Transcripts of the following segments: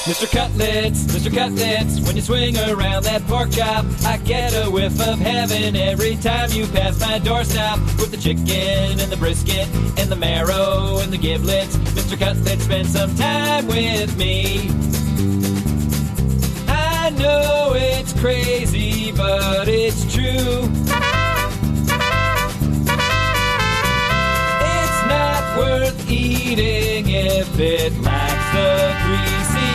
Mr. Cutlets, when you swing around that pork chop, I get a whiff of heaven every time you pass my doorstop. With the chicken and the brisket and the marrow and the giblets, Mr. Cutlets, spend some time with me. I know it's crazy, but it's true. It's not worth eating if it lacks the greasy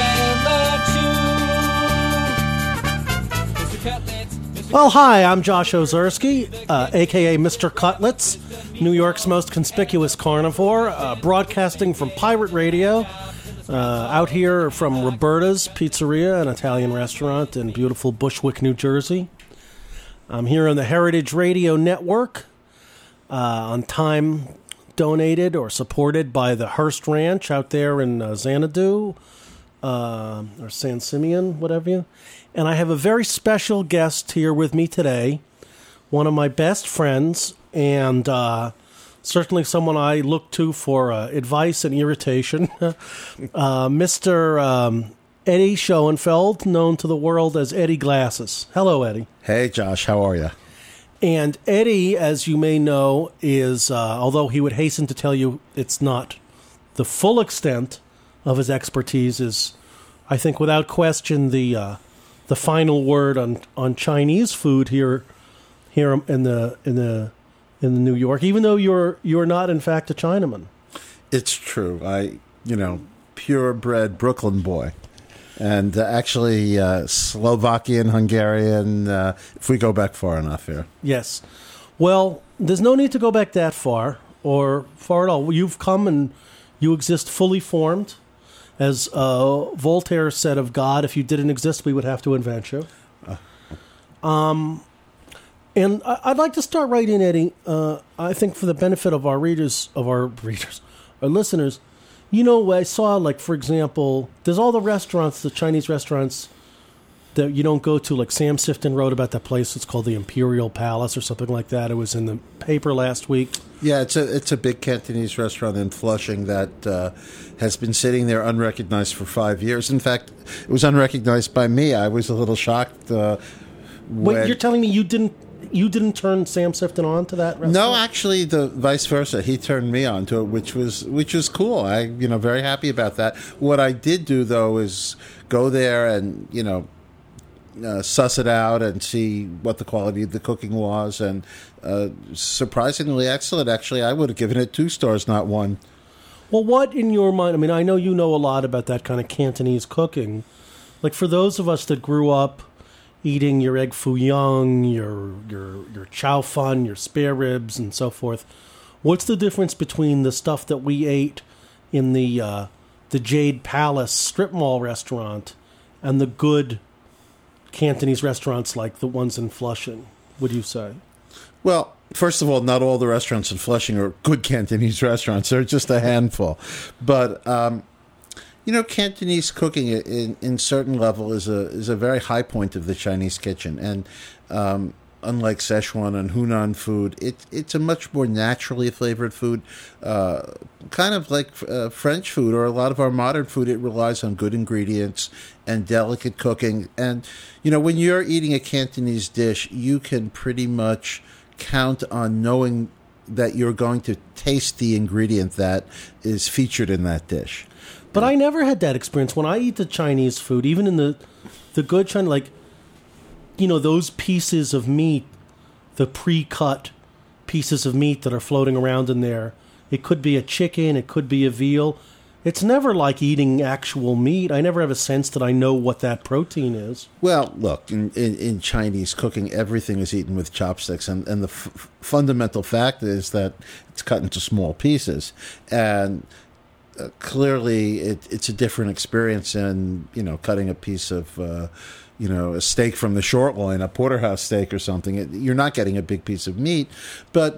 Well, hi, I'm Josh Ozersky, a.k.a. Mr. Cutlets, New York's most conspicuous carnivore, broadcasting from Pirate Radio, out here from Roberta's Pizzeria, an Italian restaurant in beautiful Bushwick, New Jersey. I'm here on the Heritage Radio Network, on time donated or supported by the Hearst Ranch out there in Xanadu, or San Simeon, whatever you. And I have a very special guest here with me today, one of my best friends, and certainly someone I look to for advice and irritation, Mr. Eddie Schoenfeld, known to the world as Eddie Glasses. Hello, Eddie. Hey, Josh. How are you? And Eddie, as you may know, is, although he would hasten to tell you it's not the full extent of his expertise, is, I think, without question, the final word on Chinese food here in the New York. Even though you're not in fact a Chinaman. It's true. Purebred Brooklyn boy, and actually Slovakian, Hungarian. If we go back far enough here. Yes. Well, there's no need to go back that far or far at all. You've come and you exist fully formed. As Voltaire said of God, if you didn't exist, we would have to invent you. And I'd like to start right in, Eddie. I think for the benefit of our listeners, I saw, like, for example, there's all the restaurants, the Chinese restaurants that you don't go to, like Sam Sifton wrote about that place. It's called the Imperial Palace or something like that. It was in the paper last week. Yeah, it's a big Cantonese restaurant in Flushing that has been sitting there unrecognized for 5 years. In fact, it was unrecognized by me. I was a little shocked. Wait, you're telling me you didn't turn Sam Sifton on to that restaurant? No, actually, the vice versa. He turned me on to it, which was cool. I very happy about that. What I did do though is go there and suss it out and see what the quality of the cooking was, and surprisingly excellent. Actually, I would have given it 2 stars, not 1. Well, what in your mind? I mean, I know you know a lot about that kind of Cantonese cooking. Like, for those of us that grew up eating your egg foo young, your chow fun, your spare ribs, and so forth, what's the difference between the stuff that we ate in the Jade Palace strip mall restaurant and the good Cantonese restaurants like the ones in Flushing, would you say? Well, first of all, not all the restaurants in Flushing are good Cantonese restaurants. They're just a handful. But, Cantonese cooking in certain level is a very high point of the Chinese kitchen. And unlike Szechuan and Hunan food, it's a much more naturally flavored food. Kind of like French food or a lot of our modern food, it relies on good ingredients and delicate cooking. And, when you're eating a Cantonese dish, you can pretty much count on knowing that you're going to taste the ingredient that is featured in that dish. But I never had that experience. When I eat the Chinese food, even in the good China, like, those pieces of meat, the pre-cut pieces of meat that are floating around in there, it could be a chicken, it could be a veal. It's never like eating actual meat. I never have a sense that I know what that protein is. Well, look, in Chinese cooking, everything is eaten with chopsticks, and the fundamental fact is that it's cut into small pieces. And clearly, it's a different experience than, cutting a piece of, a steak from the short loin, a porterhouse steak or something. You're not getting a big piece of meat, but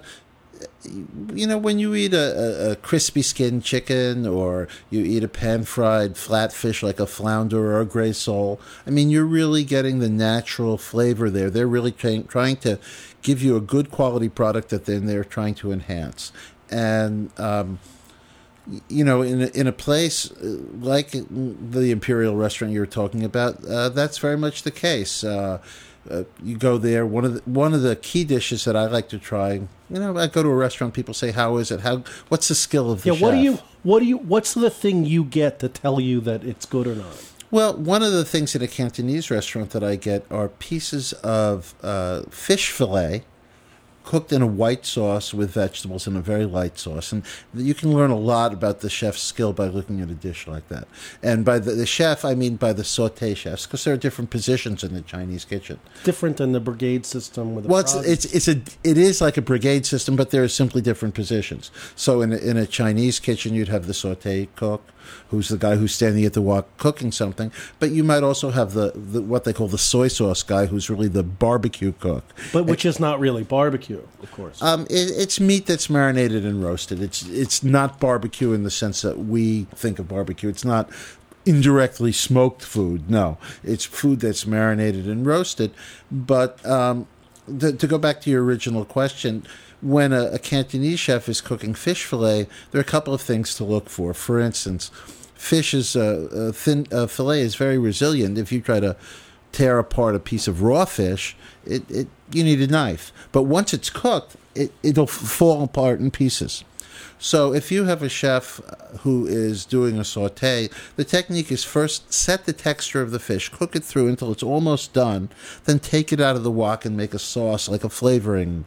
when you eat a crispy skinned chicken or you eat a pan-fried flatfish like a flounder or a gray sole, I mean, you're really getting the natural flavor there. They're really trying to give you a good quality product that then they're trying to enhance. And, in a place like the Imperial Restaurant you were talking about, that's very much the case. You go there. One of the key dishes that I like to try. I go to a restaurant. People say, "How is it? What's the skill of the chef?" What's the thing you get to tell you that it's good or not? Well, one of the things at a Cantonese restaurant that I get are pieces of fish fillet cooked in a white sauce with vegetables in a very light sauce. And you can learn a lot about the chef's skill by looking at a dish like that. And by the chef, I mean by the sauté chefs, because there are different positions in the Chinese kitchen. Different than the brigade system with the it is like a brigade system, but there are simply different positions. So in a Chinese kitchen, you'd have the sauté cook, who's the guy who's standing at the wok cooking something. But you might also have the what they call the soy sauce guy, who's really the barbecue cook. But which is not really barbecue, of course. It's meat that's marinated and roasted. It's not barbecue in the sense that we think of barbecue. It's not indirectly smoked food. No, it's food that's marinated and roasted. But to go back to your original question, when a Cantonese chef is cooking fish fillet, there are a couple of things to look for. For instance, fish's fillet is very resilient. If you try to tear apart a piece of raw fish, you need a knife. But once it's cooked, it'll fall apart in pieces. So if you have a chef who is doing a sauté, the technique is first set the texture of the fish, cook it through until it's almost done, then take it out of the wok and make a sauce, like a flavoring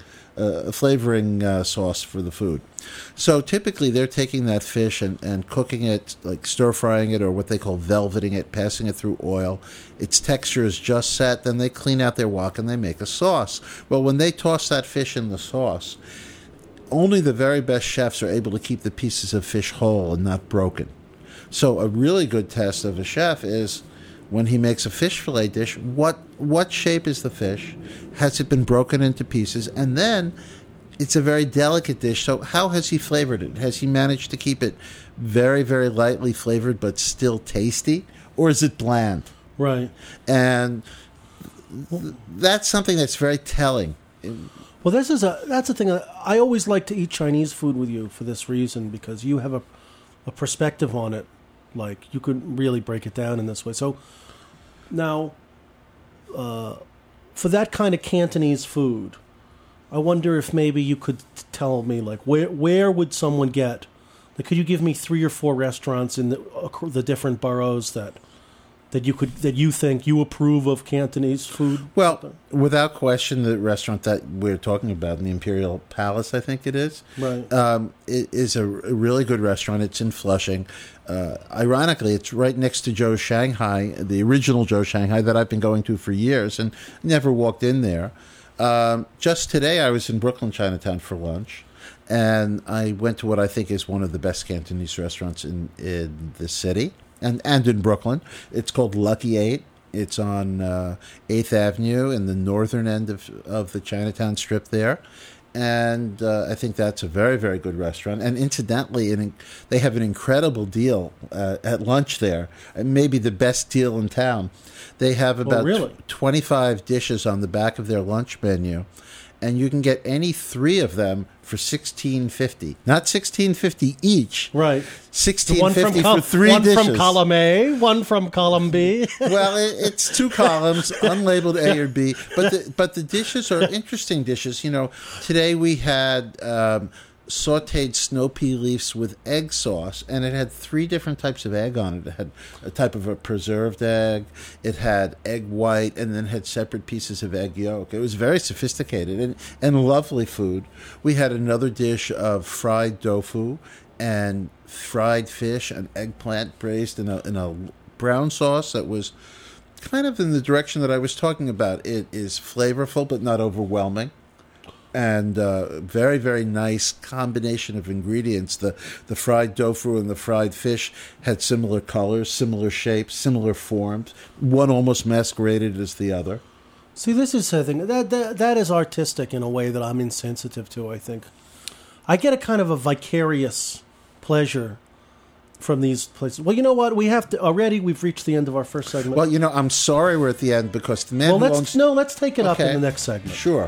sauce for the food. So typically they're taking that fish and cooking it, like stir-frying it, or what they call velveting it, passing it through oil. Its texture is just set, then they clean out their wok and they make a sauce. Well, when they toss that fish in the sauce, only the very best chefs are able to keep the pieces of fish whole and not broken. So a really good test of a chef is when he makes a fish fillet dish, what shape is the fish? Has it been broken into pieces? And then it's a very delicate dish, so how has he flavored it? Has he managed to keep it very, very lightly flavored but still tasty? Or is it bland? Right. And that's something that's very telling. Well, that's the thing. I always like to eat Chinese food with you for this reason, because you have a perspective on it. Like, you could really break it down in this way. So now, for that kind of Cantonese food, I wonder if maybe you could tell me, like, where would someone get? Like, could you give me 3 or 4 restaurants in the different boroughs that you think you approve of Cantonese food? Well, without question, the restaurant that we're talking about in the Imperial Palace, I think it is, right. It is a really good restaurant. It's in Flushing. Ironically, it's right next to Joe's Shanghai, the original Joe's Shanghai that I've been going to for years and never walked in there. Just today, I was in Brooklyn, Chinatown for lunch, and I went to what I think is one of the best Cantonese restaurants in the city. And in Brooklyn. It's called Lucky 8. It's on 8th Avenue in the northern end of the Chinatown Strip there. And I think that's a very, very good restaurant. And incidentally, they have an incredible deal at lunch there. Maybe the best deal in town. They have about 25 dishes on the back of their lunch menu. And you can get any 3 of them for $16.50. Not $16.50 each. Right. $16.50 for 3 dishes. One from column A, one from column B. Well, it's 2 columns, unlabeled A or B. But the dishes are interesting dishes. Today we had sautéed snow pea leaves with egg sauce, and it had 3 different types of egg on it. It had a type of a preserved egg, it had egg white, and then had separate pieces of egg yolk. It was very sophisticated and lovely food. We had another dish of fried tofu and fried fish and eggplant braised in a brown sauce that was kind of in the direction that I was talking about. It is flavorful but not overwhelming. And very, very nice combination of ingredients. The fried tofu and the fried fish had similar colors, similar shapes, similar forms. One almost masqueraded as the other. See, this is the thing. That is artistic in a way that I'm insensitive to, I think. I get a kind of a vicarious pleasure from these places. Well, you know what? We've reached the end of our first segment. Well, I'm sorry we're at the end because the man let's take it up in the next segment. Sure.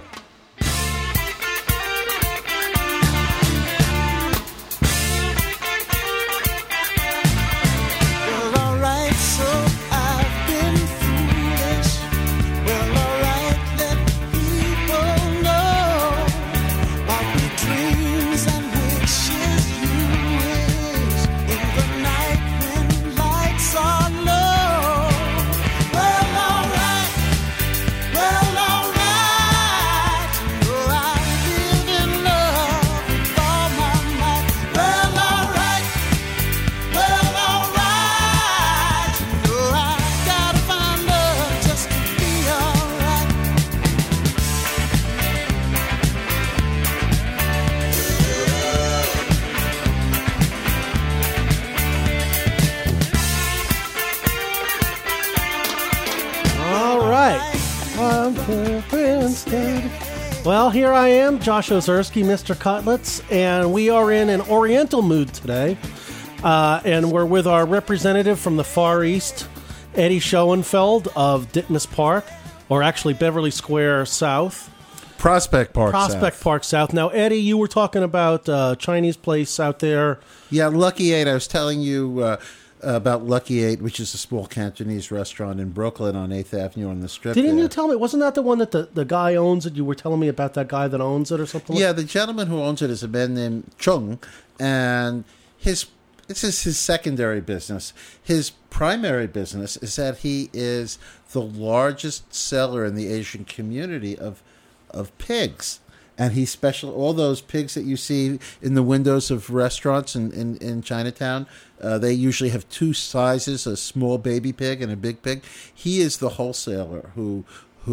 Good. Well, here I am, Josh Ozersky, Mr. Cutlets, and we are in an Oriental mood today. And we're with our representative from the Far East, Eddie Schoenfeld of Ditmas Park, or actually Beverly Square South. Prospect Park South. Now, Eddie, you were talking about Chinese place out there. Yeah, Lucky 8. I was telling you about Lucky 8, which is a small Cantonese restaurant in Brooklyn on 8th Avenue on the Strip. Didn't you tell me? Wasn't that the one that the guy owns it? You were telling me about that guy that owns it or something? Yeah, the gentleman who owns it is a man named Chung, and this is his secondary business. His primary business is that he is the largest seller in the Asian community of pigs. And he all those pigs that you see in the windows of restaurants in Chinatown, they usually have two sizes, a small baby pig and a big pig. He is the wholesaler who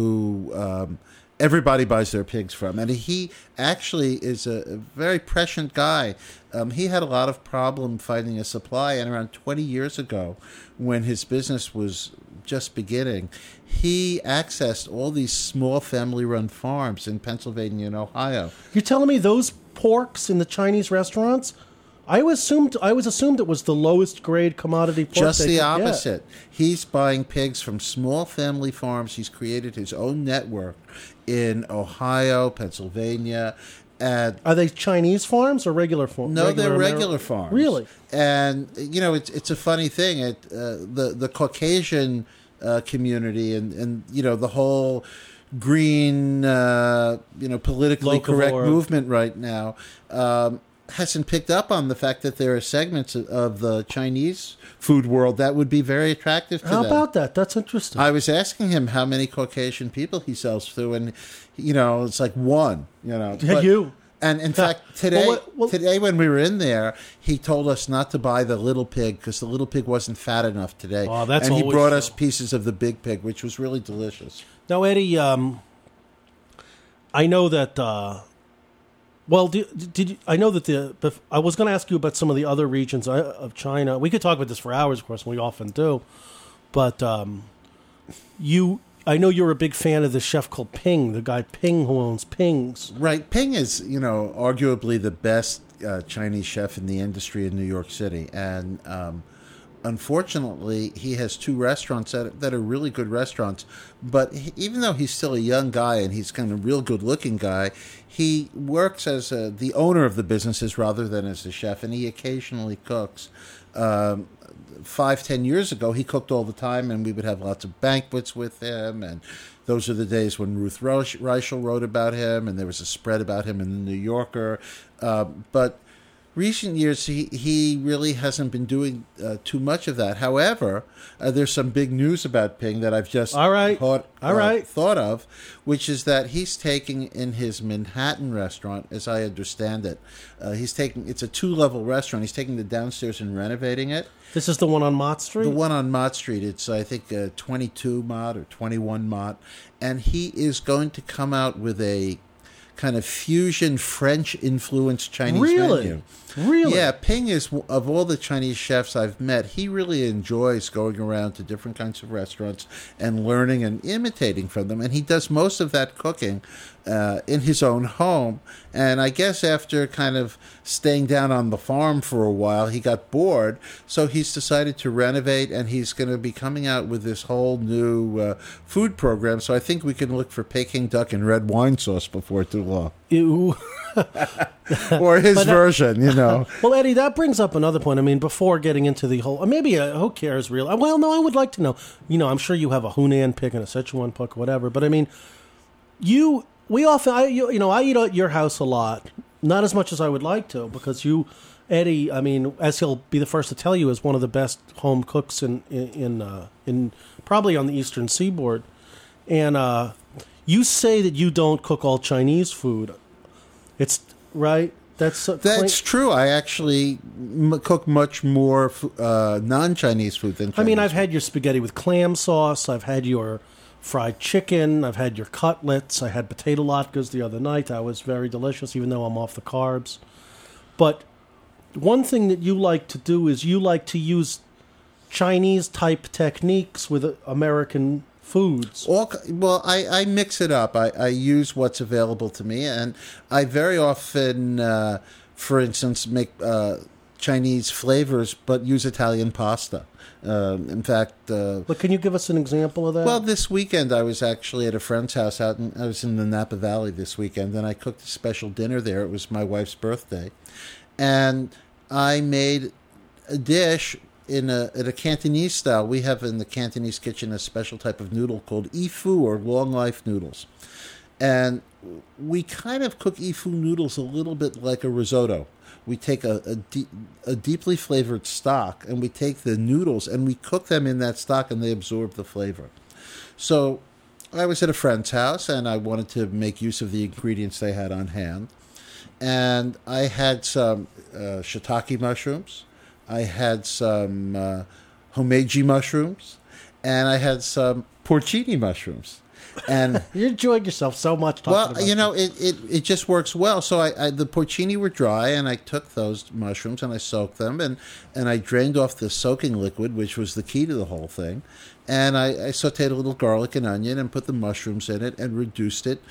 everybody buys their pigs from. And he actually is a very prescient guy. He had a lot of problem finding a supply, and around 20 years ago, when his business was just beginning, he accessed all these small family-run farms in Pennsylvania and Ohio. You're telling me those porks in the Chinese restaurants? I always assumed it was the lowest grade commodity pork. Just the opposite. He's buying pigs from small family farms. He's created his own network in Ohio, Pennsylvania. Are they Chinese farms or regular farms? No, they're regular farms. Really? And it's a funny thing. The Caucasian community and the whole green politically correct movement right now hasn't picked up on the fact that there are segments of the Chinese food world that would be very attractive to them. How about that? That's interesting. I was asking him how many Caucasian people he sells to, and it's like one. You. And in fact, today when we were in there, he told us not to buy the little pig because the little pig wasn't fat enough today. Oh, that's and he always brought so. us pieces of the big pig, which was really delicious. Now, Eddie, I know that. I know that I was going to ask you about some of the other regions of China. We could talk about this for hours, of course, and we often do. But I know you're a big fan of the chef called Ping, the guy Ping who owns Ping's. Right. Ping is, arguably the best Chinese chef in the industry in New York City. And unfortunately, he has two restaurants that are really good restaurants. But even though he's still a young guy and he's kind of a real good-looking guy, he works as the owner of the businesses rather than as a chef, and he occasionally cooks. 5-10 years ago, he cooked all the time, and we would have lots of banquets with him. And those are the days when Ruth Reichel wrote about him, and there was a spread about him in the New Yorker. But recent years, he really hasn't been doing too much of that. However, there's some big news about Ping that I've just thought of, which is that he's taking in his Manhattan restaurant, as I understand it, it's a 2-level restaurant. He's taking the downstairs and renovating it. This is the one on Mott Street? The one on Mott Street. It's, I think, 22 Mott or 21 Mott. And he is going to come out with a kind of fusion French-influenced Chinese menu. Really? Yeah, Ping is, of all the Chinese chefs I've met, he really enjoys going around to different kinds of restaurants and learning and imitating from them. And he does most of that cooking in his own home. And I guess after kind of staying down on the farm for a while, he got bored. So he's decided to renovate, and he's going to be coming out with this whole new food program. So I think we can look for Peking duck and red wine sauce before too long. Ew. Or his version, Well, Eddie, that brings up another point. I mean, before getting into the whole, maybe who cares really? Well, no, I would like to know. I'm sure you have a Hunan pig and a Sichuan pig, whatever. But I mean, I eat at your house a lot, not as much as I would like to, because you, Eddie, I mean, as he'll be the first to tell you, is one of the best home cooks in probably on the Eastern Seaboard, and you say that you don't cook all Chinese food. It's right. That's true. I actually cook much more non-Chinese food than Chinese. I mean, I've had your spaghetti with clam sauce. I've had your fried chicken. I've had your cutlets. I had potato latkes the other night. That was very delicious, even though I'm off the carbs. But one thing that you like to do is you like to use Chinese-type techniques with American foods? Well, I mix it up. I use what's available to me, and I very often, for instance, make Chinese flavors, but use Italian pasta. In fact, But can you give us an example of that? well, this weekend I was actually at a friend's house I was in the Napa Valley this weekend, and I cooked a special dinner there. It was my wife's birthday, and I made a dish in a Cantonese style. We have in the Cantonese kitchen a special type of noodle called ifu, or long life noodles, and we kind of cook ifu noodles a little bit like a risotto. We take a deeply flavored stock, and we take the noodles and we cook them in that stock, and they absorb the flavor. So I was at a friend's house, and I wanted to make use of the ingredients they had on hand. And I had some shiitake mushrooms. I had some homeji mushrooms. And I had some porcini mushrooms. And you enjoyed yourself so much talking about it just works well. So the porcini were dry, and I took those mushrooms and I soaked them, and I drained off the soaking liquid, which was the key to the whole thing. And I sauteed a little garlic and onion and put the mushrooms in it and reduced it.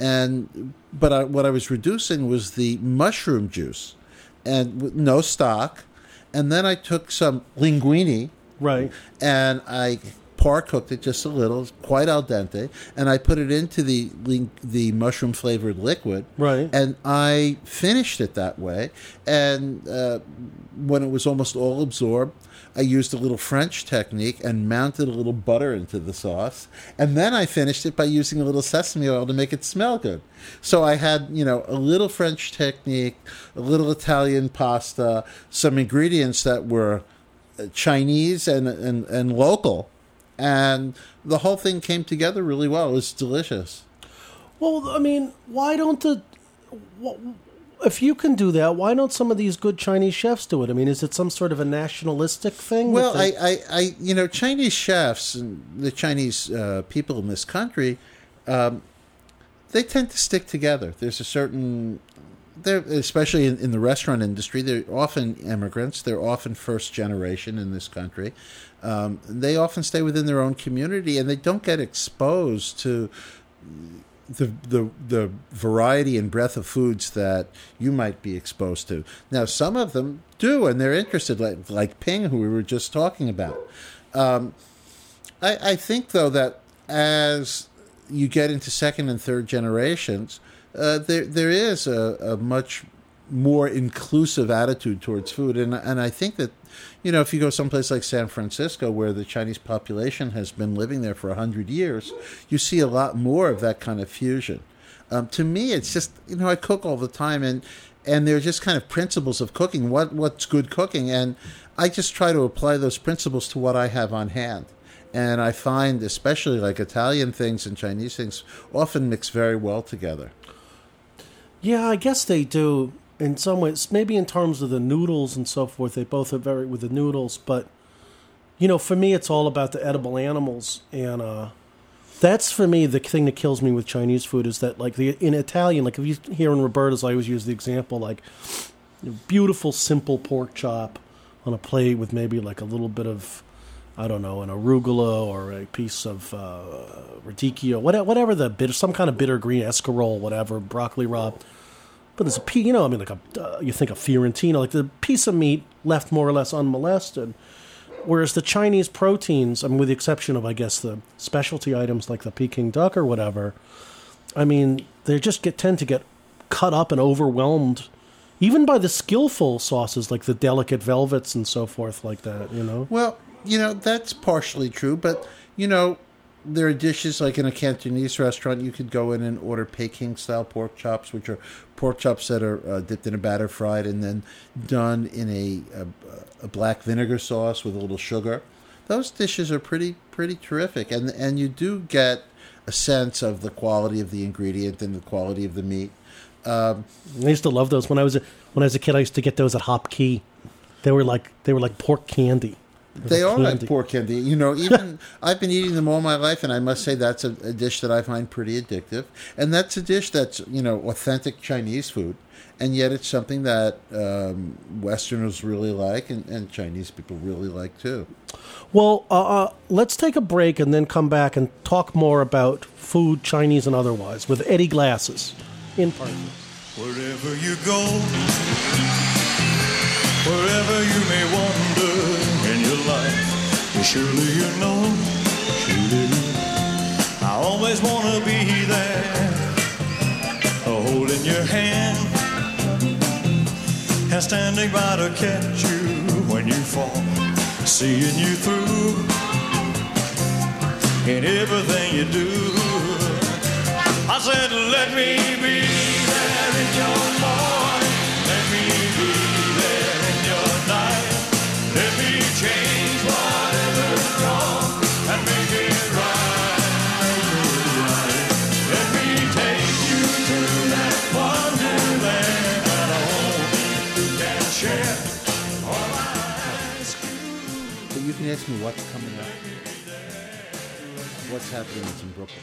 But what I was reducing was the mushroom juice, and with no stock. And then I took some linguine, Right. and I par-cooked it just a little, quite al dente, and I put it into the mushroom-flavored liquid. Right. And I finished it that way. And when it was almost all absorbed, I used a little French technique and mounted a little butter into the sauce. And then I finished it by using a little sesame oil to make it smell good. So I had, a little French technique, a little Italian pasta, some ingredients that were Chinese and local. And the whole thing came together really well. It was delicious. Well, I mean, why don't if you can do that, why don't some of these good Chinese chefs do it? I mean, is it some sort of a nationalistic thing? Well, Chinese chefs and the Chinese people in this country, they tend to stick together. There's a certain, especially in the restaurant industry, they're often immigrants. They're often first generation in this country. They often stay within their own community, and they don't get exposed to the variety and breadth of foods that you might be exposed to. Now, some of them do, and they're interested, like Ping, who we were just talking about. I think, though, that as you get into second and third generations, there is a much more inclusive attitude towards food, and I think that if you go someplace like San Francisco, where the Chinese population has been living there for 100 years, you see a lot more of that kind of fusion. To me, it's just I cook all the time, and they're just kind of principles of cooking. What's good cooking, and I just try to apply those principles to what I have on hand. And I find, especially like Italian things and Chinese things, often mix very well together. Yeah, I guess they do. In some ways, maybe in terms of the noodles and so forth, they both are very with the noodles. But, for me, it's all about the edible animals. And that's, for me, the thing that kills me with Chinese food is that, like, in Italian, like, if you hear in Roberta's, I always use the example, like, beautiful, simple pork chop on a plate with maybe, like, a little bit of, I don't know, an arugula or a piece of radicchio, whatever some kind of bitter green, escarole, whatever, broccoli rabe. But there's you think of Fiorentino, like the piece of meat left more or less unmolested. Whereas the Chinese proteins, with the exception of, I guess, the specialty items like the Peking duck or whatever, they just tend to get cut up and overwhelmed, even by the skillful sauces like the delicate velvets and so forth like that, Well, that's partially true, but, there are dishes like in a Cantonese restaurant, you could go in and order Peking-style pork chops, which are pork chops that are dipped in a batter, fried, and then done in a black vinegar sauce with a little sugar. Those dishes are pretty terrific, and you do get a sense of the quality of the ingredient and the quality of the meat. I used to love those when I was a kid. I used to get those at Hop Key. They were like pork candy. They are like pork candy. You know, even I've been eating them all my life, and I must say that's a dish that I find pretty addictive. And that's a dish that's, you know, authentic Chinese food, and yet it's something that Westerners really like, and Chinese people really like too. Well, let's take a break and then come back and talk more about food, Chinese and otherwise, with Eddie Glasses in Parkville. Wherever you go, wherever you may wander in your life, surely you know, I always want to be there, holding your hand and standing by to catch you when you fall, seeing you through in everything you do. I said, let me be there in your morning, let me be there in your night, let me change whatever's wrong and make it right. Let me take you to that wonderland that I hope can share all I ask you. But you can ask me what's coming up, what's happening in Brooklyn.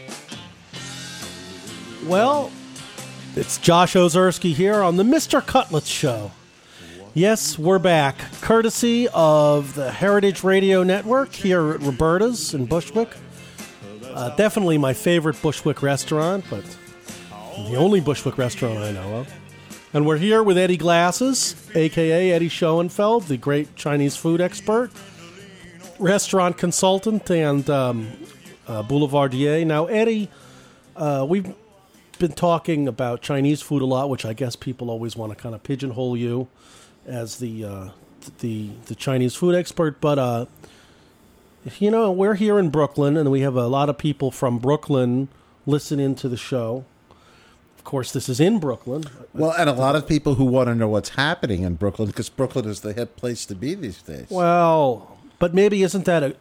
Well, it's Josh Ozersky here on the Mr. Cutlets Show. Yes, we're back, courtesy of the Heritage Radio Network here at Roberta's in Bushwick. Definitely my favorite Bushwick restaurant, but the only Bushwick restaurant I know of. And we're here with Eddie Glasses, a.k.a. Eddie Schoenfeld, the great Chinese food expert, restaurant consultant, and boulevardier. Now, Eddie, we've been talking about Chinese food a lot, which I guess people always want to kind of pigeonhole you as the Chinese food expert. But you know, we're here in Brooklyn, and we have a lot of people from Brooklyn listening to the show. Of course, this is in Brooklyn. Well, and a lot of people who want to know what's happening in Brooklyn, because Brooklyn is the hip place to be these days. Well, but maybe isn't that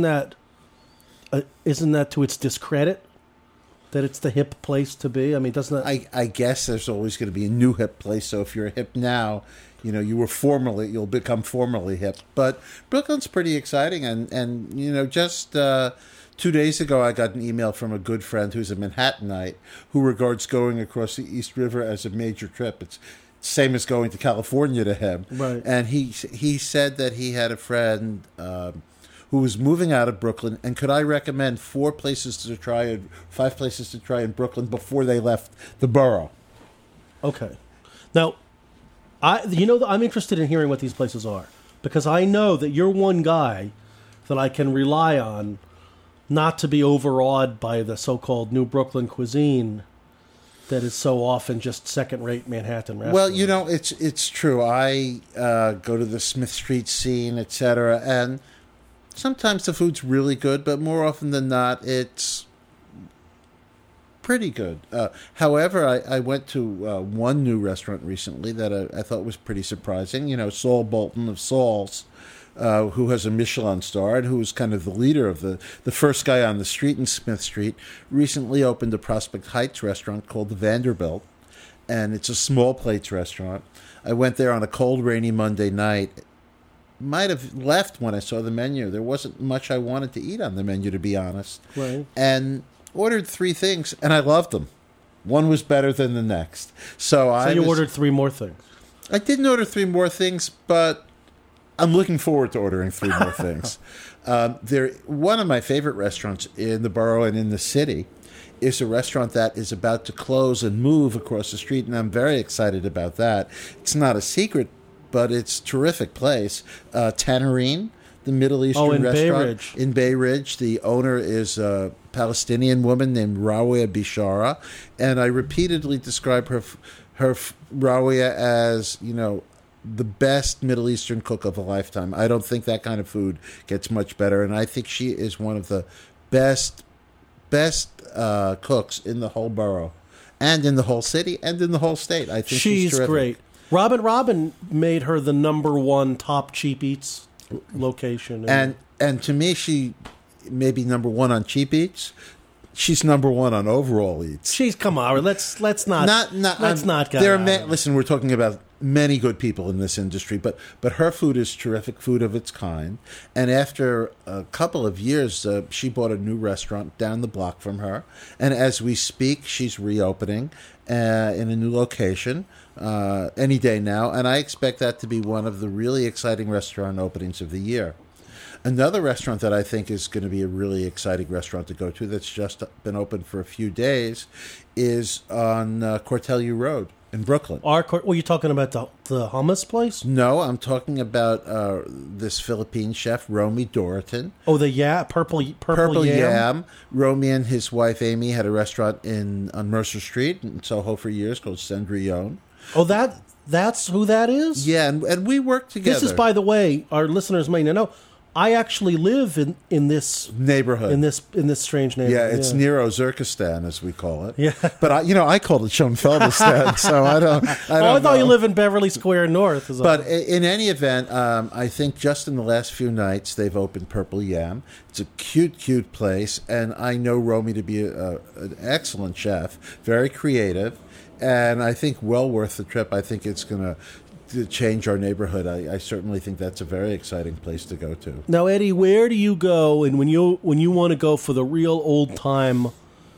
to its discredit? That it's the hip place to be? I mean, doesn't that... I guess there's always going to be a new hip place, so if you're hip now, you know, you'll become formerly hip. But Brooklyn's pretty exciting, and you know, just 2 days ago I got an email from a good friend who's a Manhattanite who regards going across the East River as a major trip. It's same as going to California to him. Right. And he said that he had a friend... who was moving out of Brooklyn, and could I recommend 5 places to try in Brooklyn before they left the borough? Okay. Now, I'm interested in hearing what these places are, because I know that you're one guy that I can rely on not to be overawed by the so-called New Brooklyn cuisine that is so often just second-rate Manhattan restaurants. Well, you know, it's true. I go to the Smith Street scene, etc., and sometimes the food's really good, but more often than not, it's pretty good. However, I went to one new restaurant recently that I thought was pretty surprising. You know, Saul Bolton of Saul's, who has a Michelin star and who was kind of the leader of the first guy on the street in Smith Street, recently opened a Prospect Heights restaurant called the Vanderbilt, and it's a small plates restaurant. I went there on a cold, rainy Monday night. Might have left when I saw the menu. There wasn't much I wanted to eat on the menu, to be honest. Right. And ordered 3 things, and I loved them. One was better than the next. So you ordered 3 more things. I didn't order 3 more things, but I'm looking forward to ordering 3 more things. One of my favorite restaurants in the borough and in the city is a restaurant that is about to close and move across the street, and I'm very excited about that. It's not a secret, but it's a terrific place. Tannerine, the Middle Eastern restaurant in Bay Ridge. The owner is a Palestinian woman named Rawia Bishara, and I repeatedly describe her Rawia as, you know, the best Middle Eastern cook of a lifetime. I don't think that kind of food gets much better, and I think she is one of the best cooks in the whole borough, and in the whole city, and in the whole state. I think she's terrific. Great. Robin made her the #1 top cheap eats location, and to me, she may be #1 on cheap eats. She's #1 on overall eats. Come on, let's not. Let's not get. Listen, we're talking about many good people in this industry, but her food is terrific food of its kind. And after a couple of years, she bought a new restaurant down the block from her. And as we speak, she's reopening in a new location any day now. And I expect that to be one of the really exciting restaurant openings of the year. Another restaurant that I think is going to be a really exciting restaurant to go to that's just been open for a few days is on Cortelyou Road in Brooklyn. Were you talking about the hummus place? No, I'm talking about this Philippine chef, Romy Doriton. Oh, the purple yam. Romy and his wife, Amy, had a restaurant on Mercer Street in Soho for years called Cendrillon. Oh, that's who that is? Yeah, and we worked together. This is, by the way, our listeners may not know, I actually live in this neighborhood, in this strange neighborhood. Yeah, it's near Ozurkistan, as we call it. Yeah, but I called it Schoenfeldistan, so I don't. I thought you live in Beverly Square North. But in any event, I think just in the last few nights they've opened Purple Yam. It's a cute place, and I know Romy to be an excellent chef, very creative, and I think well worth the trip. I think it's going to change our neighborhood. I certainly think that's a very exciting place to go to. Now, Eddie, where do you go, and when you want to go for the real old time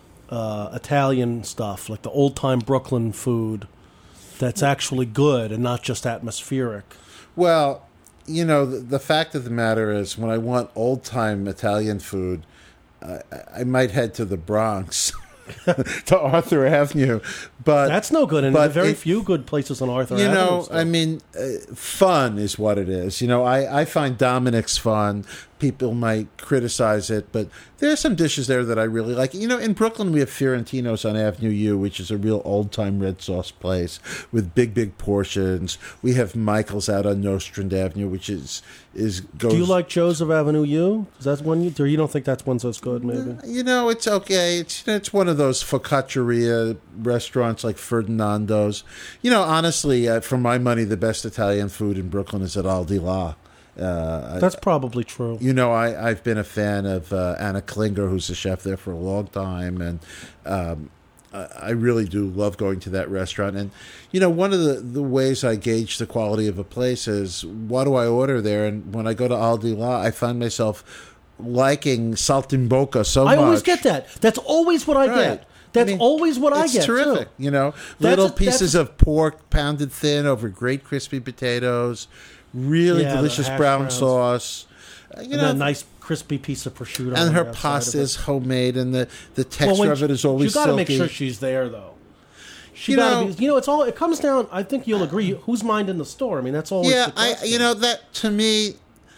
Italian stuff, like the old time Brooklyn food that's actually good and not just atmospheric? Well, the fact of the matter is, when I want old time Italian food, I might head to the Bronx. To Arthur Avenue, but that's no good. And there are very few good places on Arthur Avenue. I mean, fun is what it is. I find Dominic's fun. People might criticize it, but there are some dishes there that I really like. In Brooklyn, we have Fiorentino's on Avenue U, which is a real old-time red sauce place with big portions. We have Michael's out on Nostrand Avenue, which goes... Do you like Joe's of Avenue U? Is that one or you don't think that's one that's good, maybe? It's okay. It's one of those focacceria restaurants like Ferdinando's. Honestly, for my money, the best Italian food in Brooklyn is at Al Di La. That's probably true. I've been a fan of Anna Klinger, who's a chef there for a long time, and I really do love going to that restaurant. And one of the ways I gauge the quality of a place is, what do I order there? And when I go to Al Di La, I find myself liking saltimbocca so much. I always get that. That's always what I get. That's always what I get. It's terrific. Too. Little pieces of pork pounded thin over great crispy potatoes. Really delicious brown sauce. And a nice crispy piece of prosciutto. And her pasta is homemade, and the texture of it is always silky. You got to make sure she's there, though. She got to be. It's all. It comes down. I think you'll agree. Who's minding the store? I mean, that's always. Yeah, the question. that to me.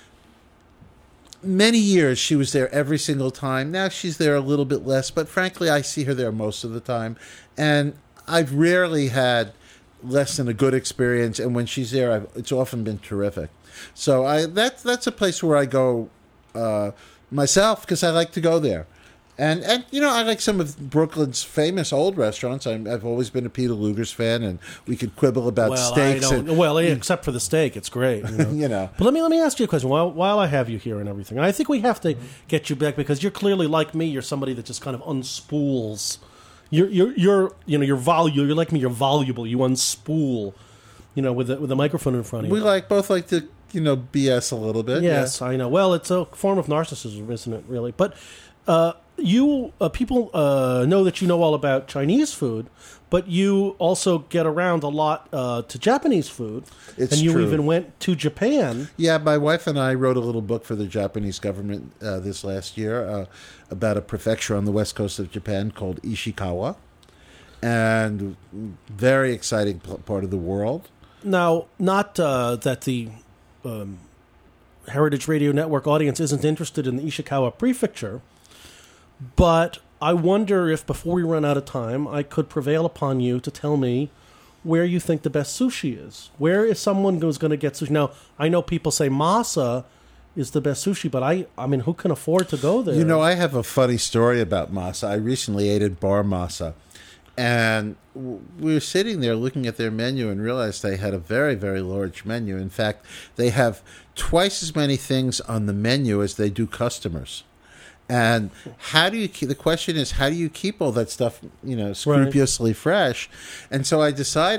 Many years she was there every single time. Now she's there a little bit less, but frankly, I see her there most of the time, and I've rarely had less than a good experience, and when she's there, it's often been terrific. So that's a place where I go myself, because I like to go there. And I like some of Brooklyn's famous old restaurants. I've always been a Peter Luger's fan, and we could quibble about steaks. Except for the steak, it's great. But let me ask you a question while I have you here and everything. And I think we have to get you back, because you're clearly like me. You're somebody that just kind of unspools. You're like me. You're voluble. You unspool. With the microphone in front of you. We both like to BS a little bit. Yes, yeah. I know. Well, it's a form of narcissism, isn't it? Really, but. People know that you know all about Chinese food, but you also get around a lot to Japanese food. It's true. Even went to Japan. Yeah, my wife and I wrote a little book for the Japanese government this last year about a prefecture on the west coast of Japan called Ishikawa, and very exciting part of the world. Now, not that the Heritage Radio Network audience isn't interested in the Ishikawa prefecture, but I wonder if, before we run out of time, I could prevail upon you to tell me where you think the best sushi is. Where is someone who's going to get sushi? Now, I know people say Masa is the best sushi, but I mean, who can afford to go there? I have a funny story about Masa. I recently ate at Bar Masa, and we were sitting there looking at their menu and realized they had a very, very large menu. In fact, they have twice as many things on the menu as they do customers. And the question is, how do you keep all that stuff, scrupulously fresh? And so I decided that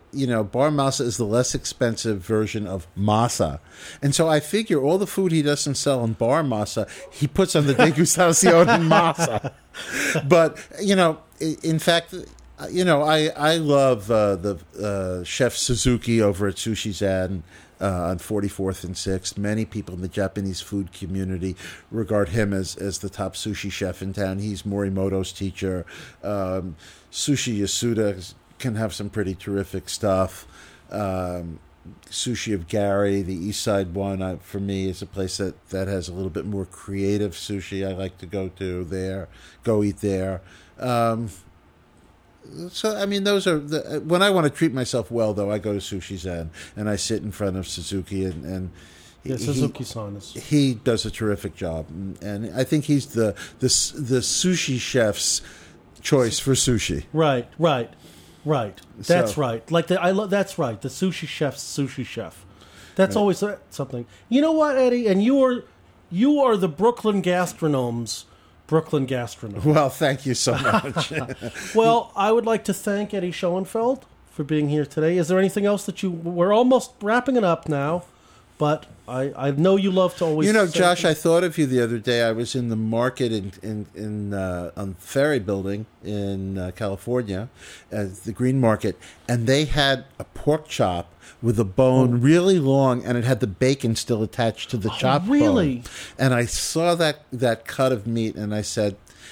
bar masa is the less expensive version of masa. And so I figure all the food he doesn't sell in bar masa, he puts on the degustación in masa. But, in fact, I love the chef Suzuki over at Sushi Zen on 44th and 6th. Many people in the Japanese food community regard him as the top sushi chef in town. He's Morimoto's teacher. Sushi Yasuda can have some pretty terrific stuff. Sushi of Gary, the East Side one, for me, is a place that has a little bit more creative sushi. I like to go eat there. So, I mean, those are when I want to treat myself well, though, I go to Sushi Zen and I sit in front of Suzuki and Suzuki-san he does a terrific job, and I think he's the sushi chef's choice for sushi. Right. That's right. Like that's right. The sushi chef's sushi chef. That's always something. You know what, Eddie? And you are the Brooklyn gastronome's Brooklyn gastronome. Well, thank you so much. Well, I would like to thank Eddie Schoenfeld for being here today. Is there anything else that we're almost wrapping it up now, but I know you love to always. Josh, I thought of you the other day. I was in the market on Ferry Building in California, the Green Market, and they had a pork chop with a bone really long, and it had the bacon still attached to the chop bone. And I saw that cut of meat, and I said,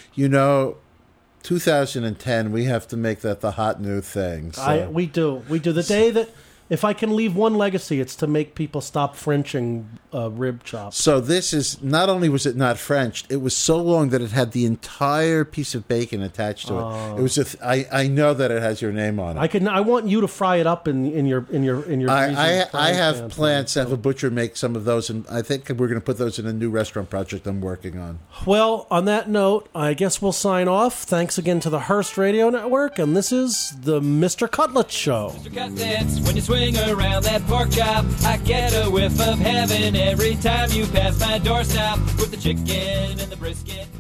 2010, we have to make that the hot new thing. So. We do. The day that, if I can leave one legacy, it's to make people stop Frenching rib chops. So this is, not only was it not Frenched, it was so long that it had the entire piece of bacon attached to it. It was I know that it has your name on it. I want you to fry it up in your. I have plans to have a butcher make some of those, and I think we're going to put those in a new restaurant project I'm working on. Well, on that note, I guess we'll sign off. Thanks again to the Hearst Radio Network, and this is the Mr. Cutlets Show. Mr. Cutlets, when you swing around that pork chop, I get a whiff of heaven every time you pass my doorstop with the chicken and the brisket.